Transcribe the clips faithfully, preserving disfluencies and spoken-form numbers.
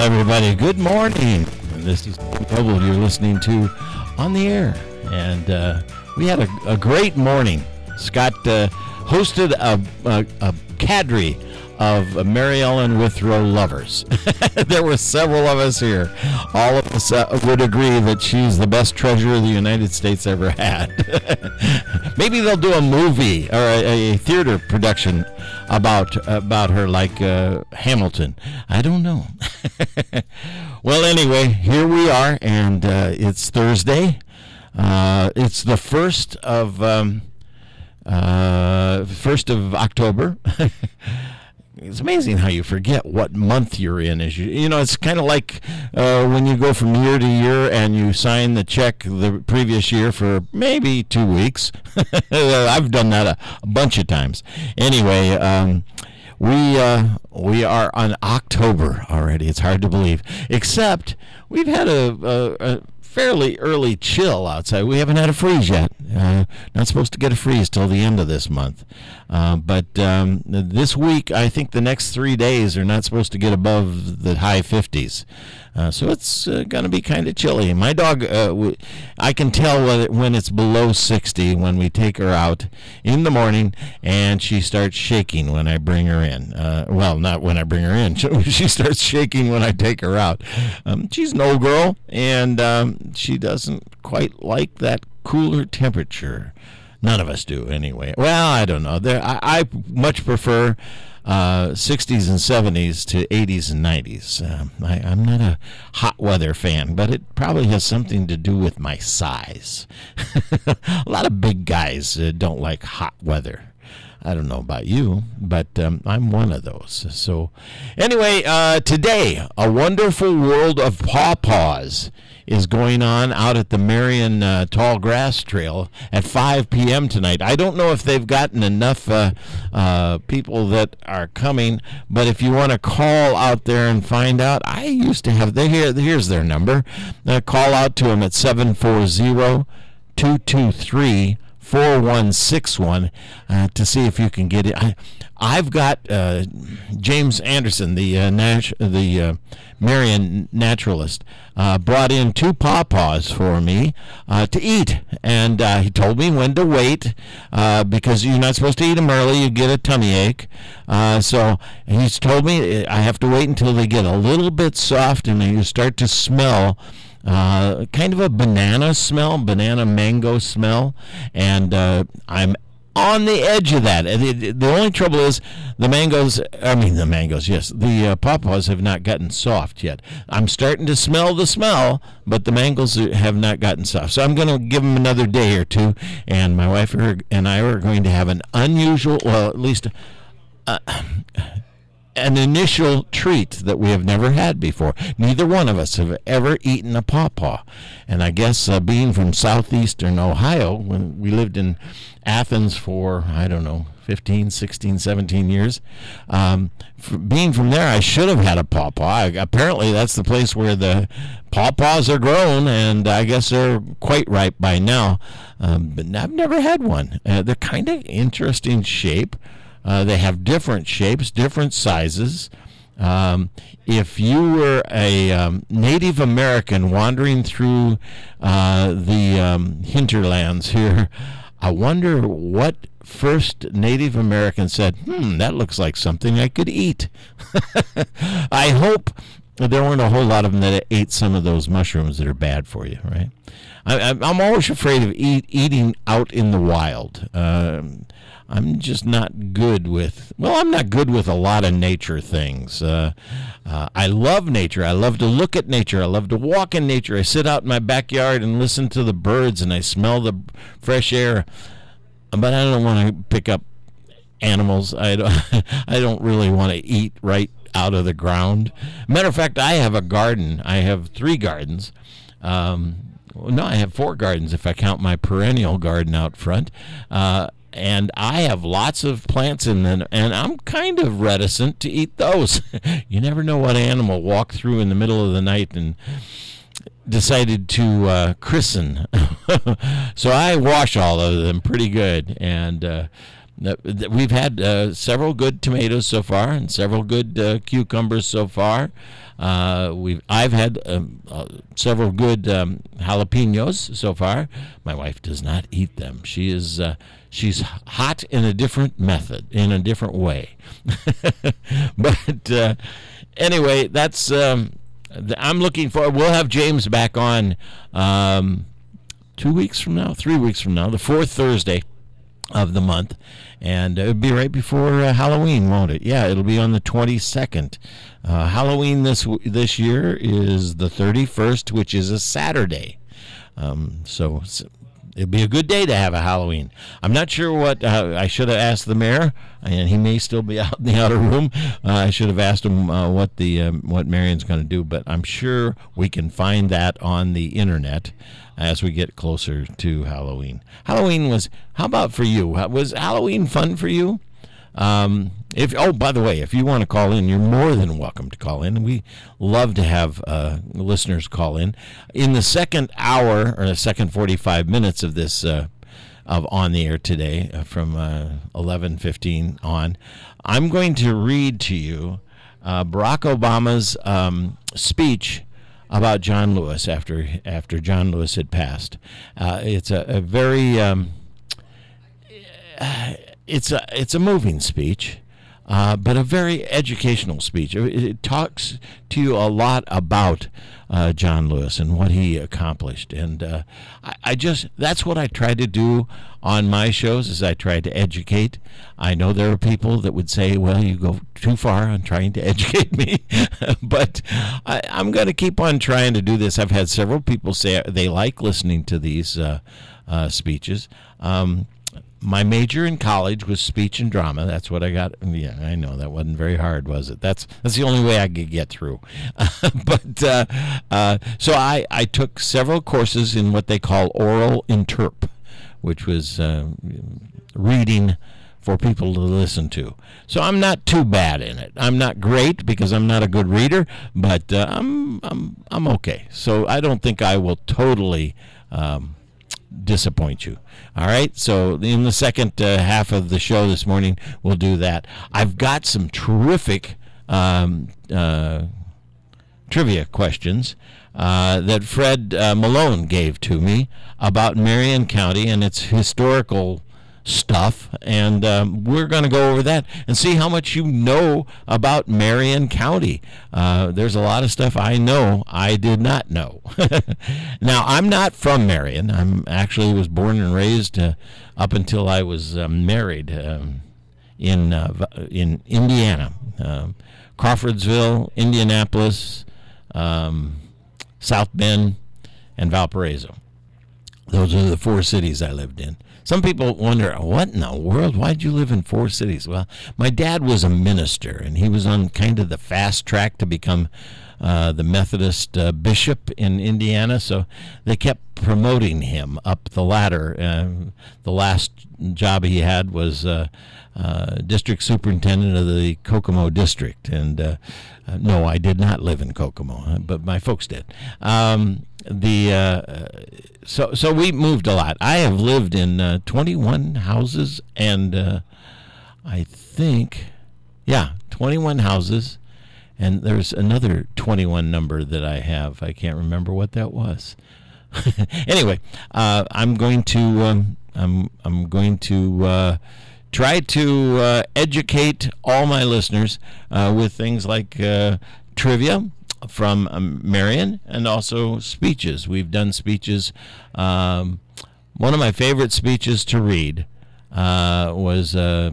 everybody. Good morning. This is Noble you're listening to on the air. And uh, we had a, a great morning. Scott uh, hosted a, a, a cadre of Mary Ellen Withrow lovers. There were several of us here. All of us uh, would agree that she's the best treasure the United States ever had. Maybe they'll do a movie or a, a theater production about about her, like uh, Hamilton. I don't know. Well, anyway, here we are, and uh, it's Thursday. Uh, it's the first of um, uh, first of October. It's amazing how you forget what month you're in. As you, you know, it's kind of like uh, when you go from year to year and you sign the check the previous year for maybe two weeks. I've done that a, a bunch of times. Anyway, um, we uh, we are on October already. It's hard to believe. Except we've had a, a, a fairly early chill outside. We haven't had a freeze yet. Uh, not supposed to get a freeze till the end of this month. Uh, but um, this week, I think the next three days are not supposed to get above the high fifties. Uh, so it's uh, going to be kind of chilly. My dog, uh, w- I can tell when, it, when it's below sixty when we take her out in the morning, and she starts shaking when I bring her in. Uh, well, not when I bring her in. She starts shaking when I take her out. Um, she's an old girl, and um, she doesn't quite like that cooler temperature. None of us do, anyway. Well, I don't know. There, I, I much prefer uh, sixties and seventies to eighties and nineties. Um, I, I'm not a hot weather fan, but it probably has something to do with my size. A lot of big guys uh, don't like hot weather. I don't know about you, but um, I'm one of those. So anyway, uh, today, A Wonderful World of Pawpaws is going on out at the Marion uh, Tall Grass Trail at five p.m. tonight. I don't know if they've gotten enough uh, uh, people that are coming, but if you want to call out there and find out, I used to have, they here, here's their number. Uh, call out to them at seven four zero, two two three, four one six one uh, to see if you can get it. I, I've got uh, James Anderson, the uh, nat- the uh, Marion naturalist, uh, brought in two pawpaws for me uh, to eat, and uh, he told me when to wait uh, because you're not supposed to eat them early. You get a tummy ache. Uh, so he's told me I have to wait until they get a little bit soft and you start to smell Uh, kind of a banana smell, banana mango smell, and uh, I'm on the edge of that. The, the only trouble is the mangoes, I mean the mangoes, yes, the uh, pawpaws have not gotten soft yet. I'm starting to smell the smell, but the mangoes have not gotten soft. So I'm going to give them another day or two, and my wife and I are going to have an unusual, well, at least uh, an initial treat that we have never had before. Neither one of us have ever eaten a pawpaw. And I guess uh, being from southeastern Ohio, when we lived in Athens for, I don't know, fifteen, sixteen, seventeen years, um, being from there, I should have had a pawpaw. I, apparently, that's the place where the pawpaws are grown, and I guess they're quite ripe by now. Um, but I've never had one. Uh, they're kind of interesting shape. Uh, they have different shapes, different sizes. Um, if you were a um, Native American wandering through uh, the um, hinterlands here, I wonder what first Native American said, hmm, that looks like something I could eat. I hope there weren't a whole lot of them that ate some of those mushrooms that are bad for you, right? I, I'm always afraid of eat, eating out in the wild. Um, I'm just not good with, well, I'm not good with a lot of nature things. Uh, uh, I love nature. I love to look at nature. I love to walk in nature. I sit out in my backyard and listen to the birds, and I smell the fresh air. But I don't want to pick up animals. I don't, I don't really want to eat right out of the ground. Matter of fact, I have a garden. I have three gardens. Um, no, I have four gardens if I count my perennial garden out front. Uh, And I have lots of plants in them, and I'm kind of reticent to eat those. You never know what animal walked through in the middle of the night and decided to uh, christen. So I wash all of them pretty good, and uh, we've had uh, several good tomatoes so far, and several good uh, cucumbers so far. Uh, we've I've had um, uh, several good um, jalapenos so far. My wife does not eat them. She is uh, she's hot in a different method, in a different way. But uh, anyway, that's um, I'm looking for. We'll have James back on um, two weeks from now, three weeks from now, the fourth Thursday of the month, and it'll be right before uh, Halloween, won't it? Yeah, it'll be on the twenty-second. Uh, Halloween this this year is the thirty-first, which is a Saturday. Um, so it'll be a good day to have a Halloween. I'm not sure what uh, I should have asked the mayor, and he may still be out in the outer room. Uh, I should have asked him uh, what the um, what Marion's going to do, but I'm sure we can find that on the internet as we get closer to Halloween. Halloween was, how about for you? Was Halloween fun for you? Um, if oh, by the way, if you want to call in, you're more than welcome to call in. We love to have uh, listeners call in. In the second hour, or the second forty-five minutes of this uh, of On the Air today, uh, from uh, eleven fifteen on, I'm going to read to you uh, Barack Obama's um, speech about John Lewis after after John Lewis had passed. Uh, it's a, a very um, it's a it's a moving speech, uh, but a very educational speech. It, it talks to you a lot about uh, John Lewis and what he accomplished, and uh, I, I just that's what I try to do on my shows. Is I try to educate. I know there are people that would say, "Well, you go too far on trying to educate me," but I, I'm going to keep on trying to do this. I've had several people say they like listening to these uh, uh, speeches. Um, My major in college was speech and drama. That's what I got. Yeah, I know that wasn't very hard, was it? That's that's the only way I could get through. but uh, uh, so I, I took several courses in what they call oral interp, which was uh, reading for people to listen to. So I'm not too bad in it. I'm not great because I'm not a good reader, but uh, I'm I'm I'm okay. So I don't think I will totally Um, disappoint you. All right, so in the second uh, half of the show this morning, we'll do that. I've got some terrific um, uh, trivia questions uh, that Fred uh, Malone gave to me about Marion County and its historical stuff, and um, we're going to go over that and see how much you know about Marion County. Uh, there's a lot of stuff I know I did not know. Now, I'm not from Marion. I'm actually was born and raised uh, up until I was uh, married um, in uh, in Indiana, um, Crawfordsville, Indianapolis, um, South Bend, and Valparaiso. Those are the four cities I lived in. Some people wonder, what in the world? Why'd you live in four cities? Well, my dad was a minister, and he was on kind of the fast track to become uh, the Methodist uh, bishop in Indiana, so they kept promoting him up the ladder. Uh, the last job he had was uh, uh, district superintendent of the Kokomo district, and uh, uh, no, I did not live in Kokomo, but my folks did. Um, the uh, so so we moved a lot. I have lived in uh, twenty-one houses, and uh, I think, yeah, twenty-one houses, and there's another twenty-one number that I have. I can't remember what that was. Anyway, uh, I'm going to um, I'm I'm going to uh, try to uh, educate all my listeners uh, with things like uh, trivia from um, Marion, and also speeches. We've done speeches. Um, one of my favorite speeches to read uh, was, uh,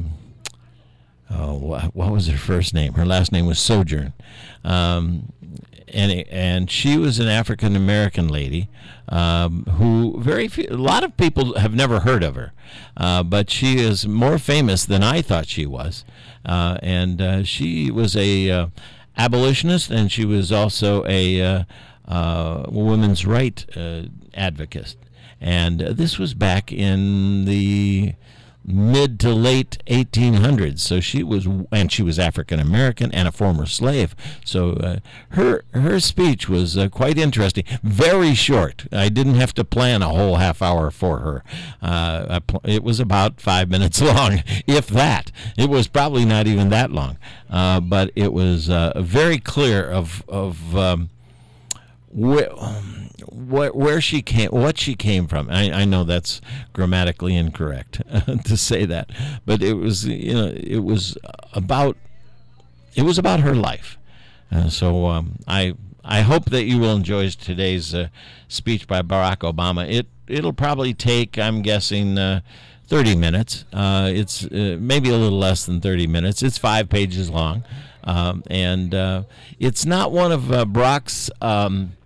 oh, what was her first name? Her last name was Sojourn. Um, and and she was an African American lady um, who very few, a lot of people have never heard of her, uh, but she is more famous than I thought she was. Uh, and uh, she was a uh, abolitionist, and she was also a uh, uh, women's right uh, advocate. And uh, this was back in the mid to late eighteen hundreds. So she was, and she was African American and a former slave. So uh, her her speech was uh, quite interesting. Very short. I didn't have to plan a whole half hour for her. Uh, I pl- it was about five minutes long, if that. It was probably not even that long, uh, but it was uh, very clear of of. Um, where, where where she came, what she came from. I, I know that's grammatically incorrect to say that, but it was, you know, it was about it was about her life. Uh, so um, I I hope that you will enjoy today's uh, speech by Barack Obama. It it'll probably take, I'm guessing, uh, thirty minutes. Uh, it's uh, maybe a little less than thirty minutes. It's five pages long, um, and uh, it's not one of uh, Barack's. Um,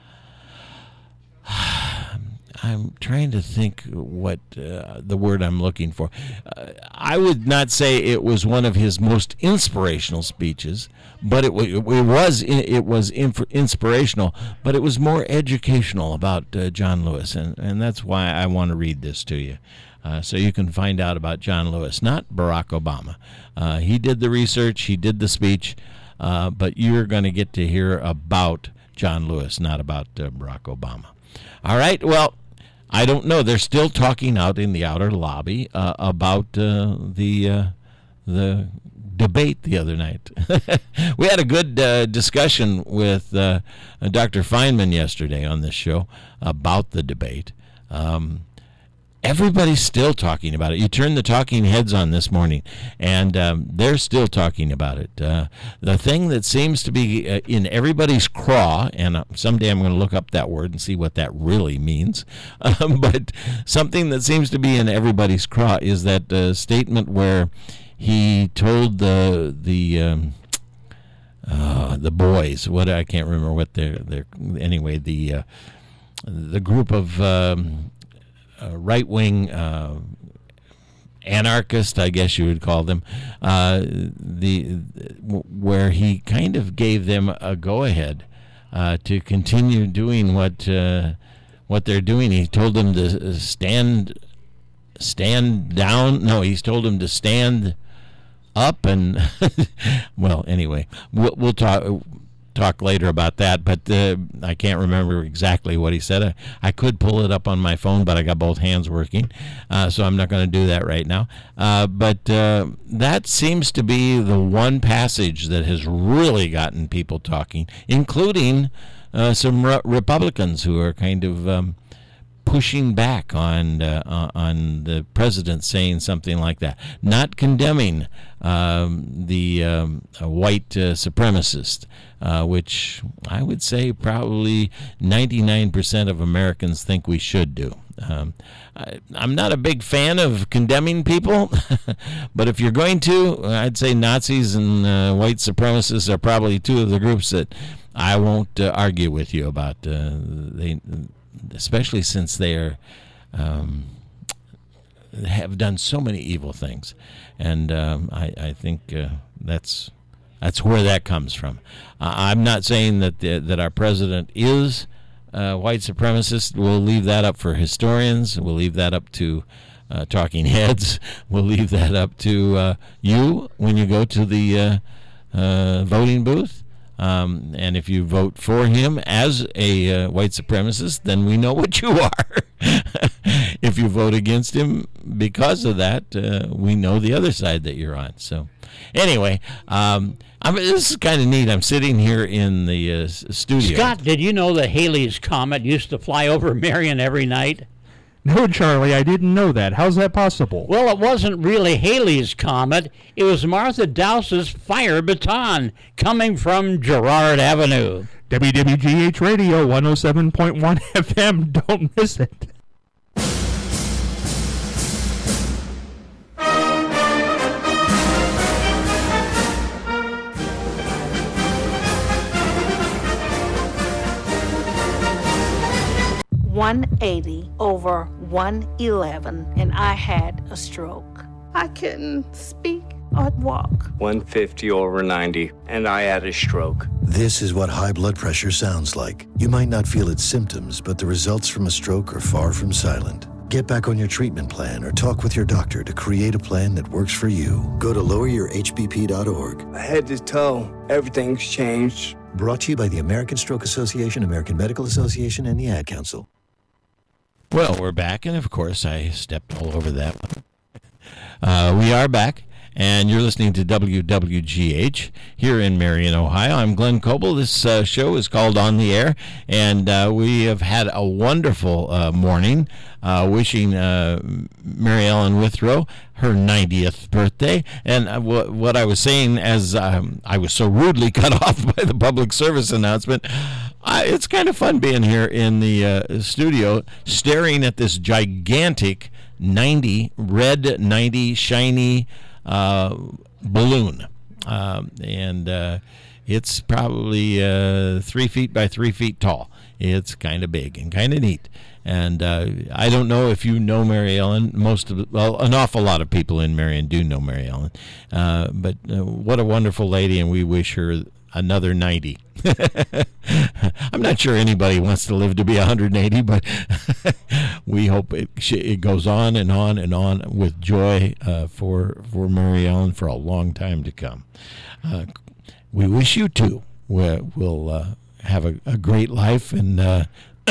I'm trying to think what uh, the word I'm looking for. Uh, I would not say it was one of his most inspirational speeches, but it, w- it was it was inf- inspirational, but it was more educational about uh, John Lewis, and, and that's why I want to read this to you. Uh, so you can find out about John Lewis, not Barack Obama. Uh, he did the research, he did the speech, uh, but you're going to get to hear about John Lewis, not about uh, Barack Obama. All right, well, I don't know. They're still talking out in the outer lobby uh, about uh, the uh, the debate the other night. We had a good uh, discussion with uh, Doctor Feynman yesterday on this show about the debate. Um, everybody's still talking about it. You turn the talking heads on this morning, and um, they're still talking about it. Uh, the thing that seems to be uh, in everybody's craw, and uh, someday I'm going to look up that word and see what that really means, um, but something that seems to be in everybody's craw is that uh, statement where he told the the um, uh, the boys, what I can't remember what they're, they're anyway, the uh, the group of um, Uh, right-wing uh, anarchist, I guess you would call them, uh, the w- where he kind of gave them a go-ahead uh, to continue doing what uh, what they're doing. He told them to stand stand down. No, he's told them to stand up and well, anyway, we'll, we'll talk. talk later about that, but uh, I can't remember exactly what he said. I, I could pull it up on my phone, but I got both hands working, uh, so I'm not going to do that right now. Uh, but uh, that seems to be the one passage that has really gotten people talking, including uh, some re- Republicans who are kind of um, pushing back on uh, on the president saying something like that, not condemning um, the um, white uh, supremacist, uh, which I would say probably ninety-nine percent of Americans think we should do. Um, I, I'm not a big fan of condemning people, but if you're going to, I'd say Nazis and uh, white supremacists are probably two of the groups that I won't uh, argue with you about. Uh, they. Especially since they are um, have done so many evil things, and um, I, I think uh, that's that's where that comes from. Uh, I'm not saying that the, that our president is uh, white supremacist. We'll leave that up for historians. We'll leave that up to uh, talking heads. We'll leave that up to uh, you when you go to the uh, uh, voting booth. Um, and if you vote for him as a uh, white supremacist, then we know what you are. If you vote against him because of that, uh, we know the other side that you're on. So anyway, um, I mean, this is kind of neat. I'm sitting here in the uh, studio. Scott, did you know that Halley's Comet used to fly over Marion every night? No, Charlie, I didn't know that. How's that possible? Well, it wasn't really Halley's Comet. It was Martha Dowse's fire baton coming from Girard Avenue. W W G H Radio one oh seven point one F M. Don't miss it. one eighty over one eleven, and I had a stroke. I couldn't speak or walk. one fifty over ninety, and I had a stroke. This is what high blood pressure sounds like. You might not feel its symptoms, but the results from a stroke are far from silent. Get back on your treatment plan or talk with your doctor to create a plan that works for you. Go to lower your h b p dot org. Head to toe, everything's changed. Brought to you by the American Stroke Association, American Medical Association, and the Ad Council. Well, we're back, and of course, I stepped all over that one. Uh, we are back, and you're listening to W W G H here in Marion, Ohio. I'm Glenn Coble. This uh, show is called On the Air, and uh, we have had a wonderful uh, morning uh, wishing uh, Mary Ellen Withrow her ninetieth birthday. And uh, w- what I was saying as um, I was so rudely cut off by the public service announcement, I, it's kind of fun being here in the uh, studio staring at this gigantic ninety, red ninety, shiny uh, balloon. Um, and uh, it's probably uh, three feet by three feet tall. It's kind of big and kind of neat. And uh, I don't know if you know Mary Ellen. Most of well, an awful lot of people in Marion do know Mary Ellen. Uh, but uh, what a wonderful lady, and we wish her another ninety. I'm not sure anybody wants to live to be one hundred eighty, but we hope it it goes on and on and on with joy uh, for for Mary Ellen for a long time to come. Uh, we wish you too will will uh, have a, a great life and uh,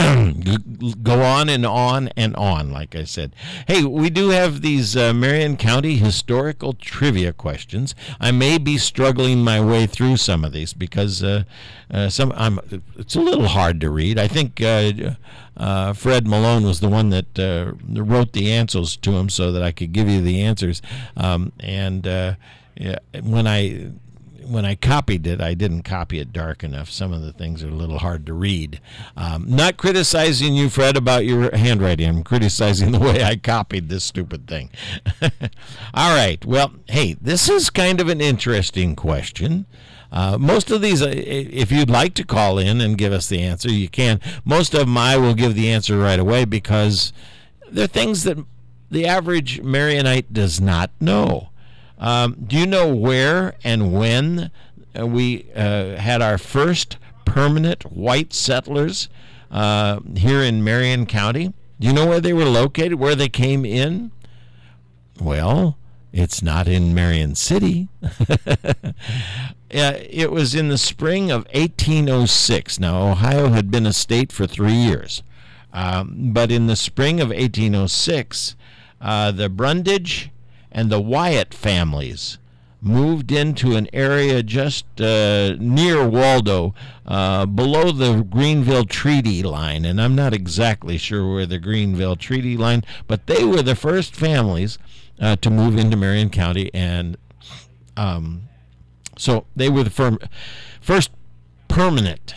go on and on and on, like I said. Hey, we do have these uh, Marion County historical trivia questions. I may be struggling my way through some of these because uh, uh, some I'm, it's a little hard to read. I think uh, uh, Fred Malone was the one that uh, wrote the answers to them so that I could give you the answers. Um, and uh, yeah, when I... When I copied it, I didn't copy it dark enough. Some of the things are a little hard to read. Um, not criticizing you, Fred, about your handwriting. I'm criticizing the way I copied this stupid thing. All right. Well, hey, this is kind of an interesting question. Uh, most of these, uh, if you'd like to call in and give us the answer, you can. Most of them I will give the answer right away because they're things that the average Marionite does not know. Um, do you know where and when uh, we uh, had our first permanent white settlers uh, here in Marion County? Do you know where they were located, where they came in? Well, it's not in Marion City. uh, it was in the spring of eighteen oh six. Now, Ohio had been a state for three years. Um, but in the spring of eighteen oh six, uh, the Brundage and the Wyatt families moved into an area just uh, near Waldo, uh, below the Greenville Treaty Line. And I'm not exactly sure where the Greenville Treaty Line, but they were the first families uh, to move into Marion County. And um, so they were the firm, first permanent.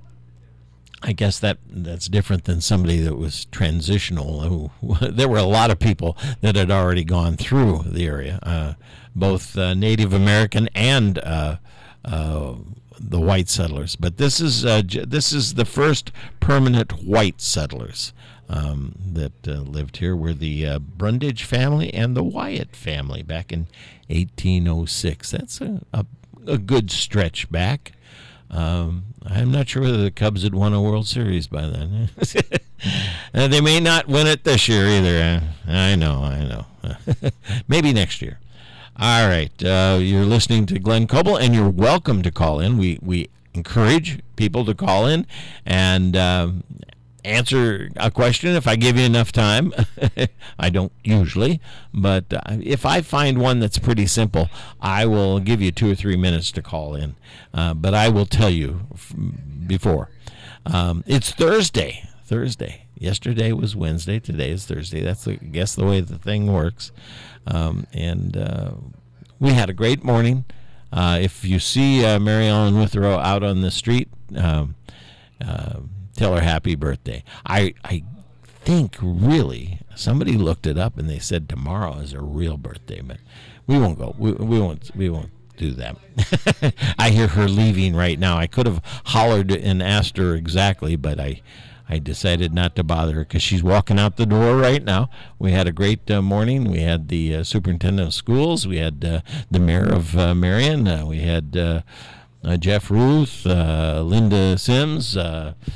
I guess that that's different than somebody that was transitional. There were a lot of people that had already gone through the area, uh, both uh, Native American and uh, uh, the white settlers. But this is uh, this is the first permanent white settlers um, that uh, lived here. Were the uh, Brundage family and the Wyatt family back in eighteen oh six. That's a, a, a good stretch back. Um, I'm not sure whether the Cubs had won a World Series by then. uh, they may not win it this year either. Uh, I know, I know. Maybe next year. All right. Uh, you're listening to Glenn Coble, and you're welcome to call in. We we encourage people to call in and uh, answer a question if I give you enough time. I don't usually, but uh, if I find one that's pretty simple, I will give you two or three minutes to call in. Uh, but I will tell you f- before. Um, it's Thursday. Thursday. Yesterday was Wednesday. Today is Thursday. That's, the, I guess, the way the thing works. Um, and uh, we had a great morning. Uh, if you see uh, Mary Ellen Withrow out on the street, um, uh, tell her happy birthday. I I think really somebody looked it up and they said tomorrow is her real birthday, but we won't go. We, we won't. We won't do that. I hear her leaving right now. I could have hollered and asked her exactly, but I I decided not to bother her because she's walking out the door right now. We had a great uh, morning. We had the uh, superintendent of schools. We had uh, the mayor of uh, Marion. Uh, we had uh, uh, Jeff Ruth, uh, Linda Sims. Uh,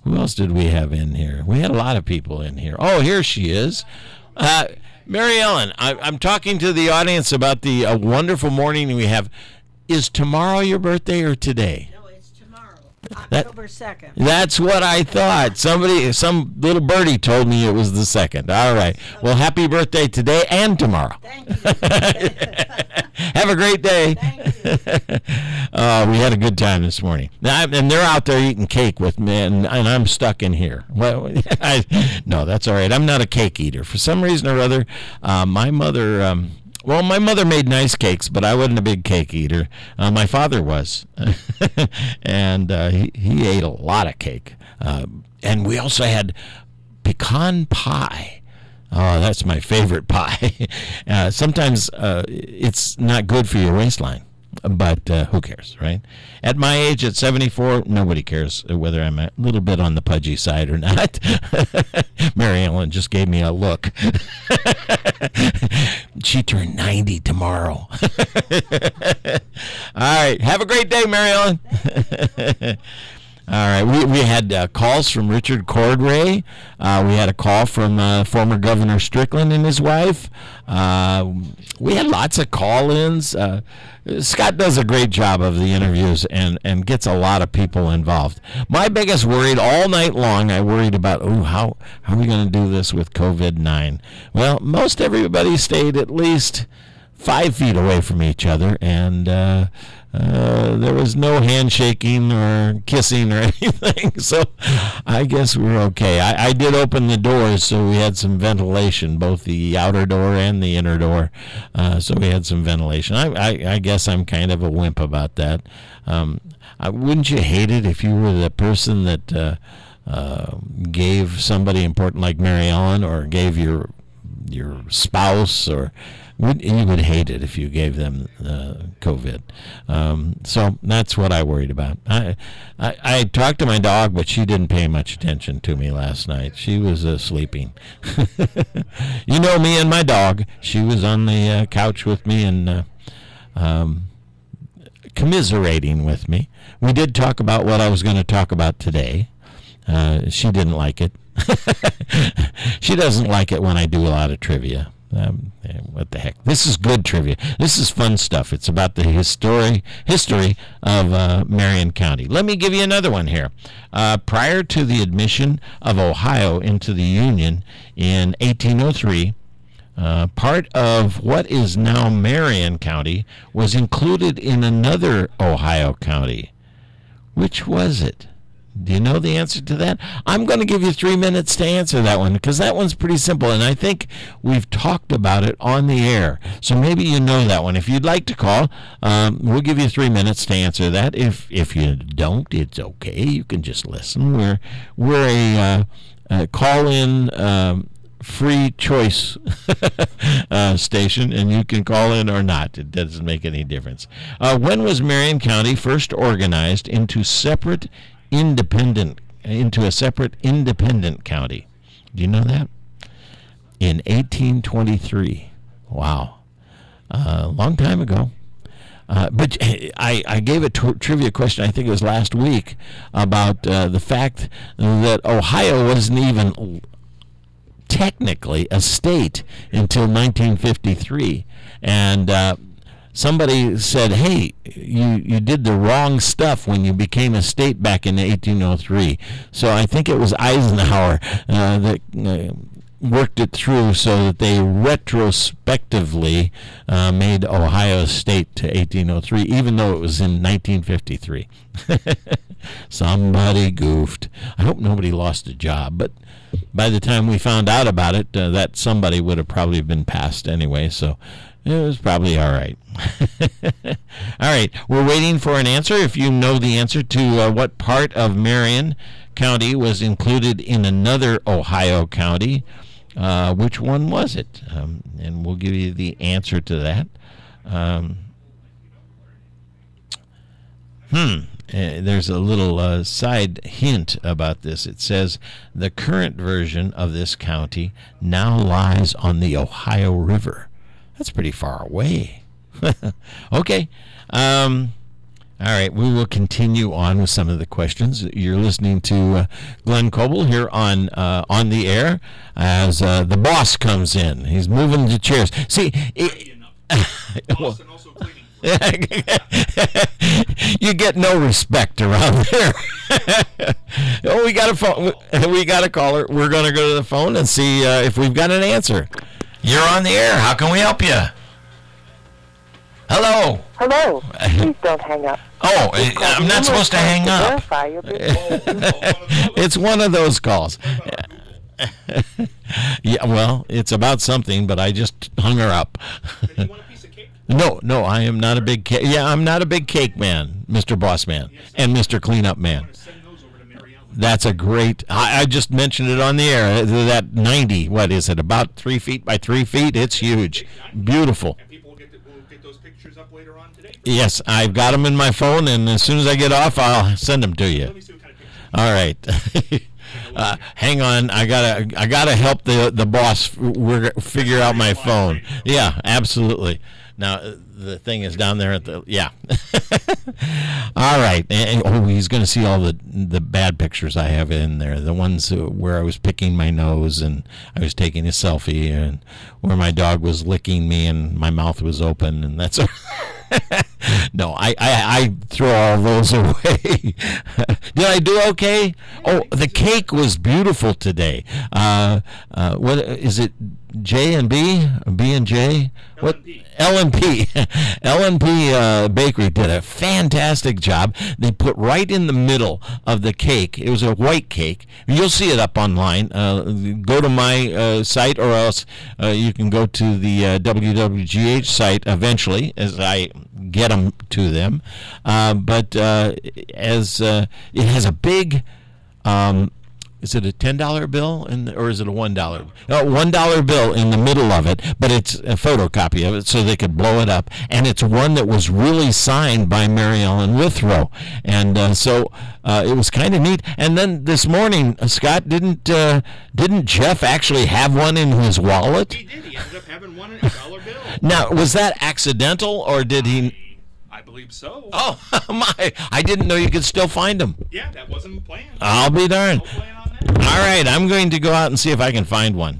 Who else did we have in here? We had a lot of people in here. Oh, here she is. Uh, Mary Ellen, I, I'm talking to the audience about the uh, wonderful morning we have. Is tomorrow your birthday or today? No, it's tomorrow, That- October second. That's what I thought. Somebody, some little birdie told me it was the second. All right. Well, happy birthday today and tomorrow. Thank you. Have a great day. Thank you. Uh, we had a good time this morning. Now, and they're out there eating cake with me, and, and I'm stuck in here. Well, I, no, that's all right. I'm not a cake eater. For some reason or other, uh, my mother... Um, Well, my mother made nice cakes, but I wasn't a big cake eater. Uh, my father was, and uh, he, he ate a lot of cake. Uh, and we also had pecan pie. Oh, that's my favorite pie. uh, sometimes uh, it's not good for your waistline, but uh, who cares, right? At my age, at seventy-four, nobody cares whether I'm a little bit on the pudgy side or not. Mary Ellen just gave me a look. She turned ninety tomorrow. All right. Have a great day, Mary Ellen. All right, we we had uh, calls from Richard Cordray. Uh, we had a call from uh, former Governor Strickland and his wife. Uh, we had lots of call-ins. Uh, Scott does a great job of the interviews and, and gets a lot of people involved. My biggest worry all night long, I worried about, oh, how, how are we going to do this with COVID nine? Well, most everybody stayed at least five feet away from each other, and uh, uh, there was no handshaking or kissing or anything, so I guess we're okay. I, I did open the doors, so we had some ventilation, both the outer door and the inner door, uh, so we had some ventilation. I, I, I guess I'm kind of a wimp about that. Um, I, wouldn't you hate it if you were the person that uh, uh, gave somebody important like Mary Ellen, or gave your your spouse, or would, you would hate it if you gave them uh, COVID. Um, so that's what I worried about. I, I I talked to my dog, but she didn't pay much attention to me last night. She was uh, sleeping. You know me and my dog. She was on the uh, couch with me and uh, um, commiserating with me. We did talk about what I was going to talk about today. Uh, she didn't like it. She doesn't like it when I do a lot of trivia. Um, eh, what the heck? This is good trivia. This is fun stuff. It's about the history history of uh, Marion County. Let me give you another one here. Uh, prior to the admission of Ohio into the Union in eighteen oh three, uh, part of what is now Marion County was included in another Ohio county. Which was it? Do you know the answer to that? I'm going to give you three minutes to answer that one, because that one's pretty simple, and I think we've talked about it on the air. So maybe you know that one. If you'd like to call, um, we'll give you three minutes to answer that. If if you don't, it's okay. You can just listen. We're we're a, uh, a call-in um, free choice uh, station, and you can call in or not. It doesn't make any difference. Uh, when was Marion County first organized into separate independent into a separate independent county? Do you know that? In eighteen twenty-three. Wow. A uh, long time ago. Uh, but I, I gave a t- trivia question, I think it was last week, about uh, the fact that Ohio wasn't even technically a state until nineteen fifty-three. And uh, somebody said, hey, you, you did the wrong stuff when you became a state back in eighteen oh three. So I think it was Eisenhower uh, that uh, worked it through so that they retrospectively uh, made Ohio a state to eighteen oh three, even though it was in nineteen fifty-three. Somebody goofed. I hope nobody lost a job, but by the time we found out about it, uh, that somebody would have probably been passed anyway, so it was probably all right. All right, we're waiting for an answer. If you know the answer to uh, what part of Marion County was included in another Ohio county, uh, which one was it? Um, and we'll give you the answer to that. Um, hmm. Uh, there's a little uh, side hint about this. It says the current version of this county now lies on the Ohio River. That's pretty far away. Okay. Um, All right, we will continue on with some of the questions. You're listening to uh, Glenn Coble here on uh, on the air as uh, the boss comes in. He's moving the chairs. See, it, well, you get no respect around there. Oh, we got a phone. We got a caller. We're going to go to the phone and see uh, if we've got an answer. You're on the air. How can we help you? Hello. Hello. Please don't hang up. Oh, I'm not supposed to hang up. It's one of those calls. Yeah, well, it's about something, but I just hung her up. Did you want a piece of cake? No, no, I am not a big cake. Yeah, I'm not a big cake man, Mister Boss Man, and Mister Cleanup Man. That's a great. I, I just mentioned it on the air. That ninety, what is it? About three feet by three feet. It's huge, beautiful. And people will get, the, will get those pictures up later on today. Yes, I've got them in my phone, and as soon as I get off, I'll send them to you. Let me see what kind of pictures. All right. Uh, hang on, I gotta, I gotta help the the boss. We're figure out my phone. Yeah, absolutely. Now uh, the thing is down there at the yeah. All right. And, oh, he's gonna see all the the bad pictures I have in there. The ones where I was picking my nose and I was taking a selfie, and where my dog was licking me and my mouth was open, and that's. No, I, I, I throw all those away. Did I do okay? Oh, the cake was beautiful today. Uh, uh, what is it? J and B, B and J. What? L and P. L and P uh, Bakery did a fantastic job. They put right in the middle of the cake. It was a white cake. You'll see it up online. Uh, go to my uh, site, or else uh, you can go to the uh, W W G H site eventually, as I get them to them. Uh, but uh, as uh, it has a big. Um, Is it a ten dollar bill, in the, or is it a one dollar? Oh, one dollar bill in the middle of it, but it's a photocopy of it so they could blow it up. And it's one that was really signed by Mary Ellen Withrow. And uh, so uh, it was kind of neat. And then this morning, uh, Scott, didn't uh, didn't Jeff actually have one in his wallet? He did. He ended up having one in a dollar bill. Now, was that accidental, or did he... I believe so. Oh, my. I didn't know you could still find them. Yeah, that wasn't planned. I'll be darned. No plan on that. All right, I'm going to go out and see if I can find one.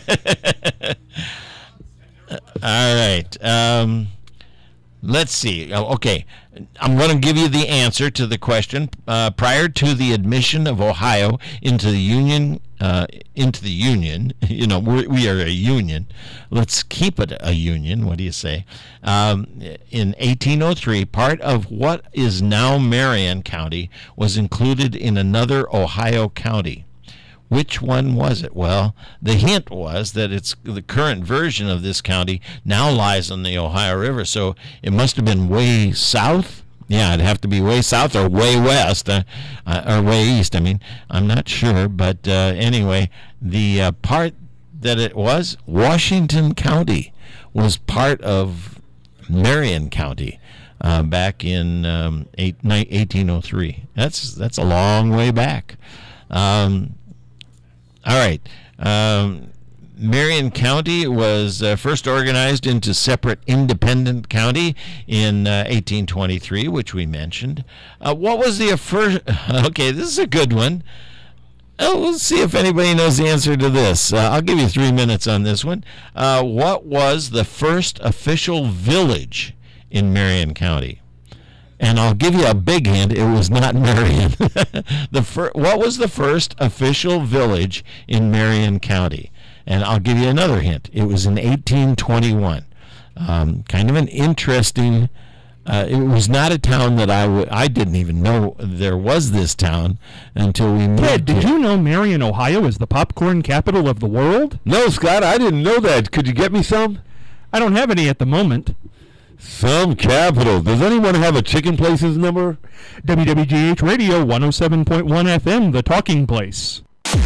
All right. Um, let's see. Oh, okay. I'm going to give you the answer to the question. Uh, prior to the admission of Ohio into the Union, uh, into the Union, you know, we're, we are a union. Let's keep it a union. What do you say? Um, in eighteen oh three, part of what is now Marion County was included in another Ohio county. Which one was it? Well, the hint was that it's the current version of this county now lies on the Ohio River, so it must have been way south. Yeah, it'd have to be way south or way west, uh, uh, or way east. I mean, I'm not sure, but uh, anyway, the uh, part that it was, Washington County, was part of Marion County uh, back in um, eight, eighteen oh three. That's that's a long way back. Um, All right. Um, Marion County was uh, first organized into separate independent county in uh, eighteen twenty-three, which we mentioned. Uh, what was the first? Okay, this is a good one. Oh, we'll see if anybody knows the answer to this. Uh, I'll give you three minutes on this one. Uh, what was the first official village in Marion County? And I'll give you a big hint. It was not Marion. the fir- What was the first official village in Marion County? And I'll give you another hint. It was in eighteen twenty-one. Um, kind of an interesting... Uh, it was not a town that I w- I didn't even know there was this town until we moved Ted, did here. you know Marion, Ohio is the popcorn capital of the world? No, Scott, I didn't know that. Could you get me some? I don't have any at the moment. Some capital. Does anyone have a Chicken Places number? W W G H Radio one oh seven point one F M, The Talking Place.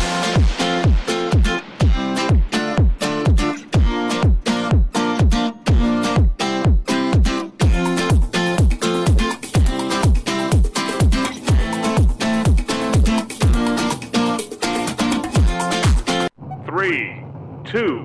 Three, two,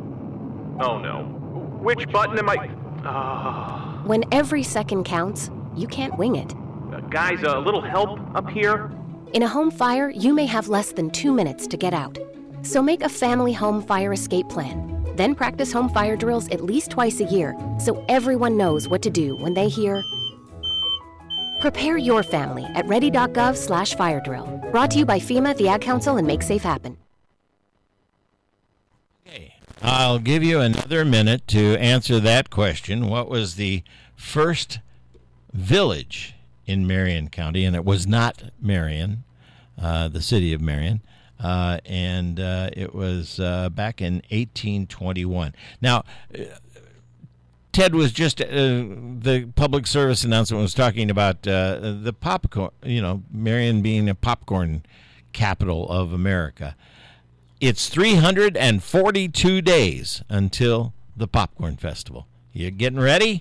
one. Oh no. Which button am I? Oh. When every second counts, you can't wing it. Uh, guys, a little help up here? In a home fire, you may have less than two minutes to get out. So make a family home fire escape plan. Then practice home fire drills at least twice a year so everyone knows what to do when they hear. Prepare your family at ready.gov slash fire drill. Brought to you by FEMA, the Ad Council, and Make Safe Happen. Okay. I'll give you another minute to answer that question. What was the first village in Marion County? And it was not Marion, uh, the city of Marion. Uh, and uh, it was uh, back in eighteen twenty-one. Now, uh, Ted was just, uh, the public service announcement was talking about uh, the popcorn, you know, Marion being a popcorn capital of America. It's three hundred forty-two days until the Popcorn Festival. You getting ready?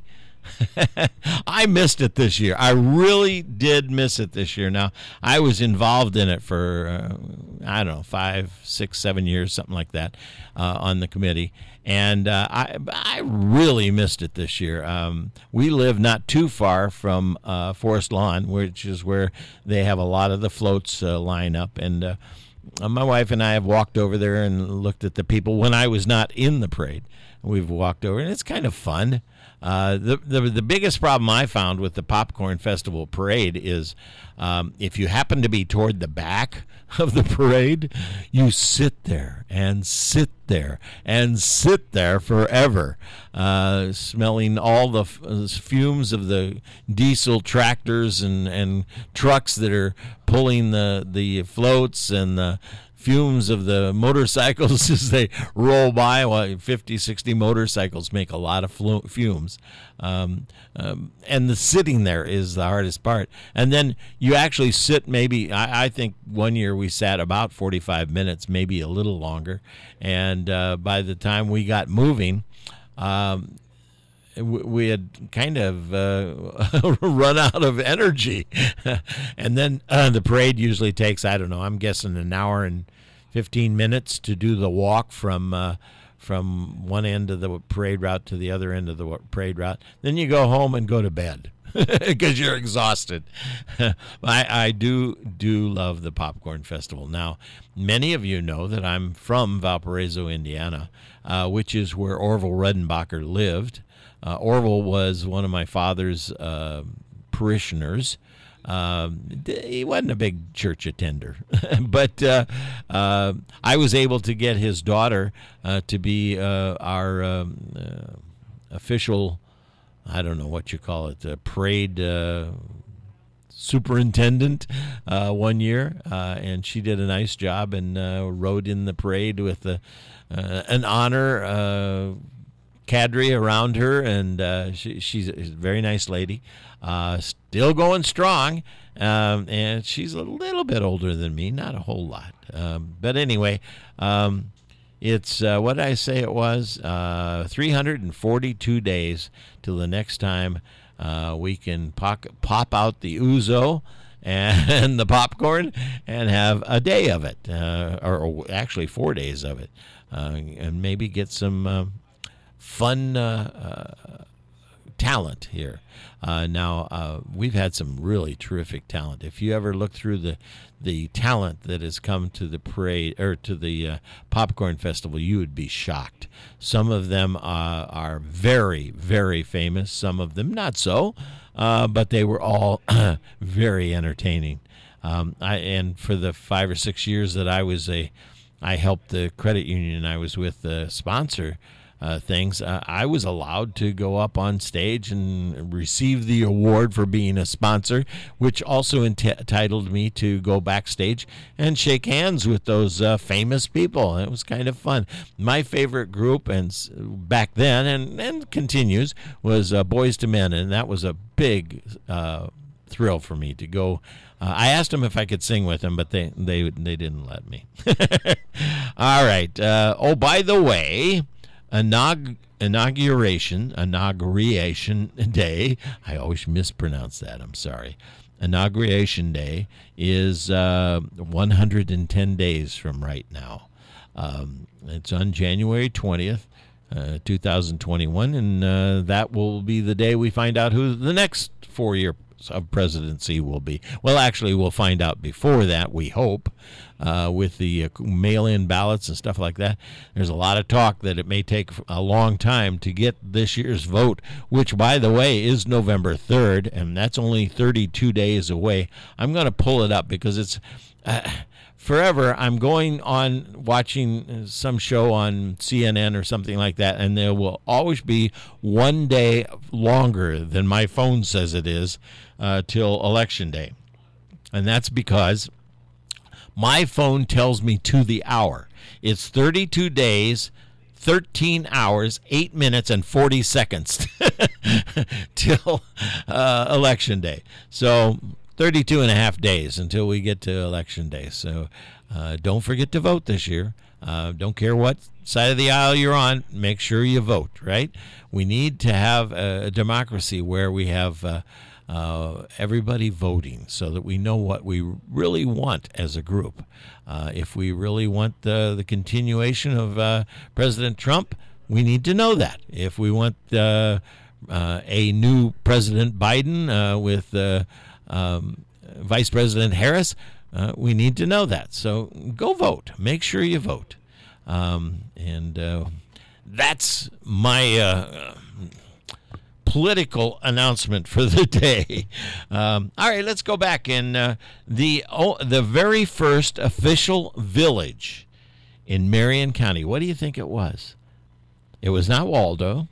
I missed it this year. I really did miss it this year. Now, I was involved in it for, uh, I don't know, five, six, seven years, something like that, uh, on the committee. And uh, I I really missed it this year. Um, we live not too far from uh, Forest Lawn, which is where they have a lot of the floats uh, line up. And uh, my wife and I have walked over there and looked at the people when I was not in the parade. We've walked over, and it's kind of fun. Uh, the, the the biggest problem I found with the Popcorn Festival parade is um, if you happen to be toward the back of the parade, you sit there and sit there and sit there forever, uh, smelling all the f- fumes of the diesel tractors and, and trucks that are pulling the, the floats, and the fumes of the motorcycles as they roll by. Well, fifty, sixty motorcycles make a lot of flu- fumes. Um, um, and the sitting there is the hardest part. And then you actually sit maybe, I, I think one year we sat about forty-five minutes, maybe a little longer. And uh, by the time we got moving, um, we had kind of uh, run out of energy. And then uh, the parade usually takes, I don't know, I'm guessing an hour and fifteen minutes to do the walk from uh, from one end of the parade route to the other end of the parade route. Then you go home and go to bed because you're exhausted. I, I do do love the Popcorn Festival. Now, many of you know that I'm from Valparaiso, Indiana, uh, which is where Orville Redenbacher lived. Uh, Orville was one of my father's uh, parishioners. Um, he wasn't a big church attender, but uh, uh, I was able to get his daughter uh, to be uh, our um, uh, official, I don't know what you call it, uh, parade uh, superintendent uh, one year, uh, and she did a nice job and uh, rode in the parade with a, uh, an honor uh, cadre around her, and uh, she, she's a very nice lady, uh, still going strong, um, and she's a little bit older than me, not a whole lot. Um, but anyway, um, it's, uh, what did I say it was? Uh, three hundred forty-two days till the next time uh, we can pop, pop out the ouzo and the popcorn and have a day of it, uh, or, or actually four days of it, uh, and maybe get some um, fun uh, uh, talent here. Uh, now, uh, we've had some really terrific talent. If you ever look through the the talent that has come to the parade or to the uh, Popcorn Festival, you would be shocked. Some of them uh, are very, very famous. Some of them not so, uh, but they were all very entertaining. Um, I and for the five or six years that I was a, I helped the credit union I was with uh, sponsor uh, things. Uh, I was allowed to go up on stage and receive the award for being a sponsor, which also ent- entitled me to go backstage and shake hands with those uh, famous people. It was kind of fun. My favorite group, and back then and, and continues, was uh, Boyz two Men, and that was a big uh, thrill for me to go. Uh, I asked them if I could sing with them, but they they they didn't let me. All right. Uh, oh, by the way, inaug- inauguration inauguration day. I always mispronounce that. I'm sorry. Inauguration Day is uh, one hundred ten days from right now. Um, it's on January twentieth. Uh, two thousand twenty-one, and uh, that will be the day we find out who the next four-year of presidency will be. Well, actually, we'll find out before that, we hope, uh, with the uh, mail-in ballots and stuff like that. There's a lot of talk that it may take a long time to get this year's vote, which, by the way, is November third, and that's only thirty-two days away. I'm going to pull it up because it's... Uh, Forever, I'm going on watching some show on C N N or something like that, and there will always be one day longer than my phone says it is uh, till Election Day. And that's because my phone tells me to the hour. It's thirty-two days, thirteen hours, eight minutes, and forty seconds till uh, Election Day. So... thirty-two and a half days until we get to Election Day. So uh, don't forget to vote this year. Uh, don't care what side of the aisle you're on. Make sure you vote, right? We need to have a, a democracy where we have uh, uh, everybody voting so that we know what we really want as a group. Uh, if we really want the, the continuation of uh, President Trump, we need to know that. If we want uh, uh, a new President Biden uh, with... Uh, Um, Vice President Harris, uh, we need to know that. So go vote. Make sure you vote. Um, and uh, that's my uh, political announcement for the day. Um, all right, let's go back. And uh, the oh, the very first official village in Marion County, what do you think it was? It was not Waldo.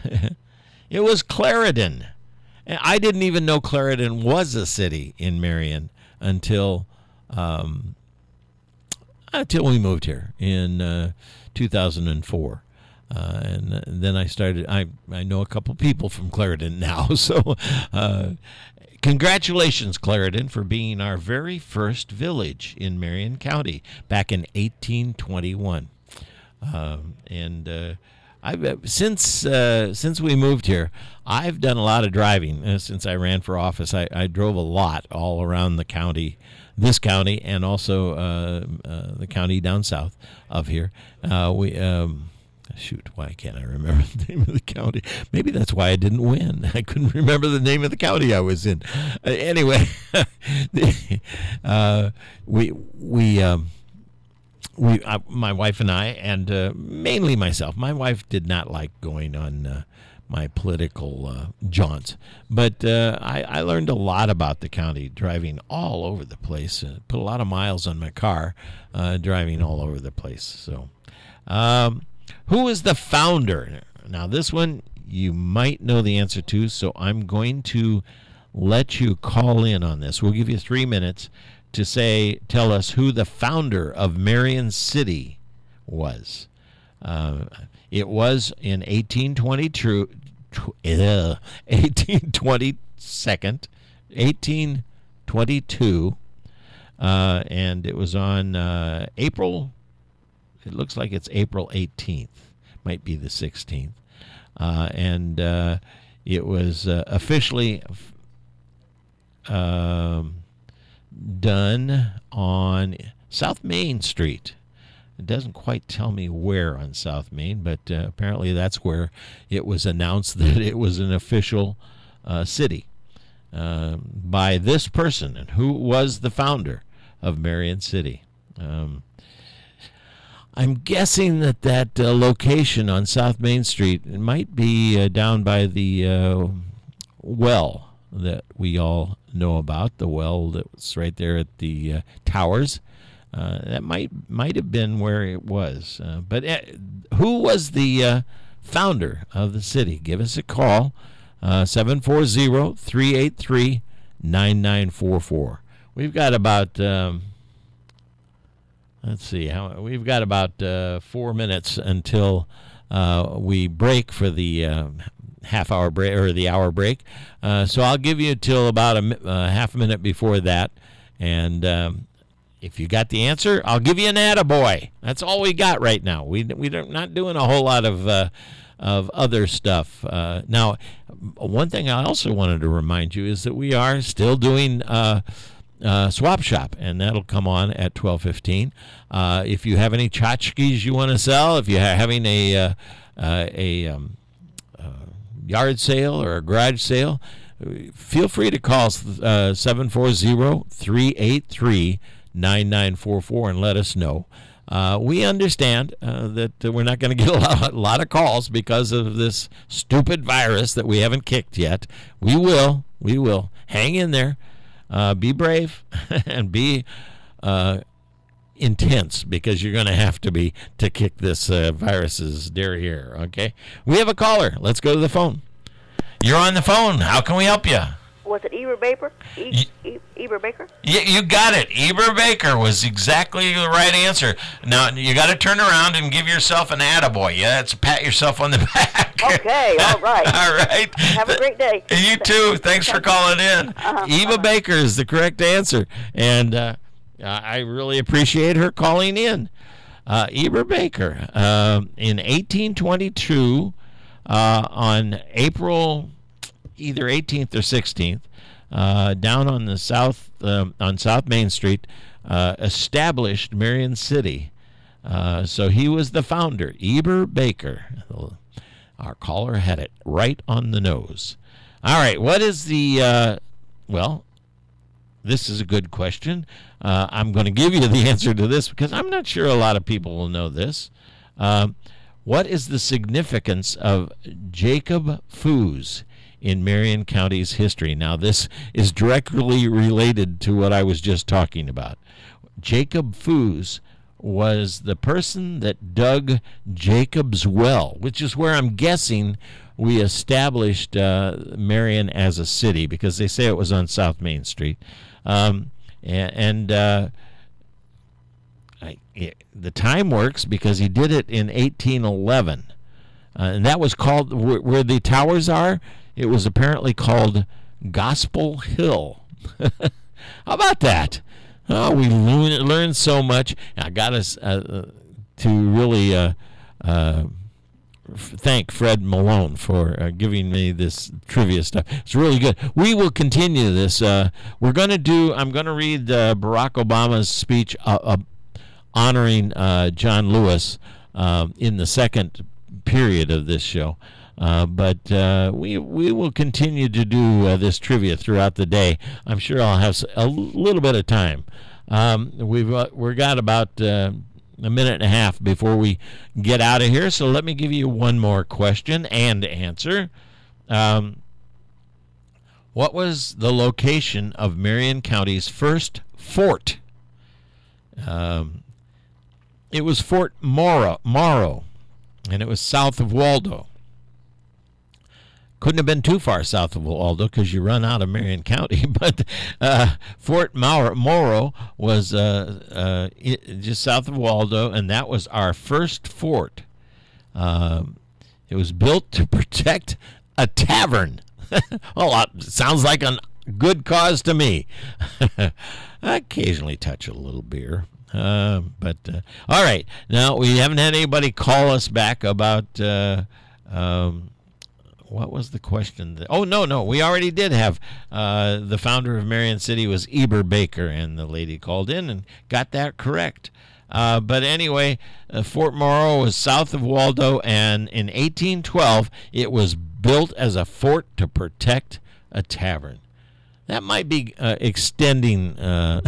It was Clarendon. I didn't even know Clarendon was a city in Marion until um, until we moved here in uh, two thousand four. Uh, and then I started, I, I know a couple people from Clarendon now. So uh, congratulations, Clarendon, for being our very first village in Marion County back in eighteen twenty-one. Um, and uh, I've since uh, since we moved here, I've done a lot of driving. Uh, since I ran for office, I, I drove a lot all around the county, this county, and also uh, uh, the county down south of here. Uh, we um, shoot, why can't I remember the name of the county? Maybe that's why I didn't win. I couldn't remember the name of the county I was in. Uh, anyway, uh, we we. Um, We, uh, my wife and I, and uh, mainly myself. My wife did not like going on uh, my political uh, jaunts, but uh, I, I learned a lot about the county driving all over the place. Uh, put a lot of miles on my car, uh, driving all over the place. So, um, who is the founder? Now, this one you might know the answer to, so I'm going to let you call in on this. We'll give you three minutes to say, tell us who the founder of Marion City was. Uh, it was in eighteen twenty-two, uh, eighteen twenty-second, eighteen twenty-two, uh, and it was on uh, April, it looks like it's April eighteenth, might be the sixteenth, uh, and uh, it was uh, officially um, done on South Main Street. It doesn't quite tell me where on South Main, but uh, apparently that's where it was announced that it was an official uh, city uh, by this person. And who was the founder of Marion City? Um, I'm guessing that that uh, location on South Main Street it might be uh, down by the uh, well that we all know about, the well that's right there at the uh, towers. Uh, that might might have been where it was. Uh, but uh, who was the uh, founder of the city? Give us a call, uh, seven four zero, three eight three, nine nine four four. We've got about, um, let's see, how we've got about uh, four minutes until uh, we break for the uh, half hour break or the hour break. Uh, so I'll give you till about a uh, half a minute before that. And um, if you got the answer, I'll give you an attaboy. That's all we got right now. We we're not doing a whole lot of uh, of other stuff. Uh, now, one thing I also wanted to remind you is that we are still doing uh, uh, Swap Shop, and that'll come on at twelve fifteen. Uh, if you have any tchotchkes you want to sell, if you're having a uh, uh, a um, uh, yard sale or a garage sale, feel free to call uh, seven four zero, three eight three, nine nine four four and let us know. Uh, we understand uh, that we're not going to get a lot, a lot of calls because of this stupid virus that we haven't kicked yet. We will. We will. Hang in there. Uh, be brave and be uh, intense, because you're going to have to be to kick this uh, virus's derriere, okay? We have a caller. Let's go to the phone. You're on the phone. How can we help you? Was it Eber Baker? E- e- Eber Baker? You, you got it. Eber Baker was exactly the right answer. Now, you got to turn around and give yourself an attaboy. Yeah, it's pat yourself on the back. Okay, all right. All right. Have a great day. You too. Thanks for calling in. Uh-huh. Eva uh-huh. Baker is the correct answer. And uh, I really appreciate her calling in. Uh, Eber Baker, uh, in eighteen twenty-two, uh, on April either eighteenth or sixteenth, uh, down on the south uh, on South Main Street, uh, established Marion City. Uh, so he was the founder, Eber Baker. Our caller had it right on the nose. All right, what is the uh, well? This is a good question. Uh, I'm going to give you the answer to this because I'm not sure a lot of people will know this. Um, what is the significance of Jacob Foos in Marion County's history? Now, this is directly related to what I was just talking about. Jacob Foos was the person that dug Jacob's Well, which is where I'm guessing we established uh, Marion as a city, because they say it was on South Main Street. Um, and and uh, I, it, the time works because he did it in eighteen eleven. Uh, and that was called, where, where the towers are, it was apparently called Gospel Hill. How about that? Oh, we learned learn so much. I got us uh, to really uh, uh, f- thank Fred Malone for uh, giving me this trivia stuff. It's really good. We will continue this. Uh, we're going to do, I'm going to read uh, Barack Obama's speech uh, uh, honoring uh, John Lewis uh, in the second period of this show. Uh, but uh, we we will continue to do uh, this trivia throughout the day. I'm sure I'll have a little bit of time. Um, we've uh, we've got about uh, a minute and a half before we get out of here. So let me give you one more question and answer. Um, what was the location of Marion County's first fort? Um, it was Fort Morrow, Morrow, and it was south of Waldo. Couldn't have been too far south of Waldo because you run out of Marion County, but uh, Fort Morrow, Morrow was uh, uh, it, just south of Waldo, and that was our first fort. Um, it was built to protect a tavern. Well, it sounds like a good cause to me. I occasionally touch a little beer. Uh, but, uh, all right. Now, we haven't had anybody call us back about... Uh, um, What was the question? That, oh, no, no. We already did have uh, the founder of Marion City was Eber Baker, and the lady called in and got that correct. Uh, but anyway, uh, Fort Morrow was south of Waldo, and in eighteen twelve, it was built as a fort to protect a tavern. That might be uh, extending uh,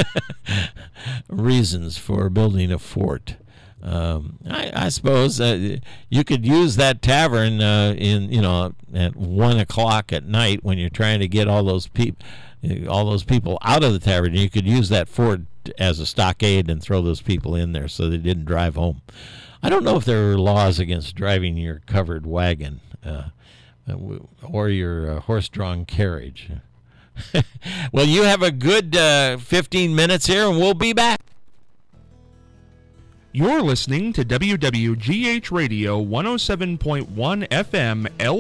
reasons for building a fort. Um, I, I suppose uh, you could use that tavern uh, in you know at one o'clock at night when you're trying to get all those people, all those people out of the tavern. You could use that fort as a stockade and throw those people in there so they didn't drive home. I don't know if there are laws against driving your covered wagon uh, or your uh, horse-drawn carriage. Well, you have a good uh, fifteen minutes here, and we'll be back. You're listening to W W G H Radio one oh seven point one F M L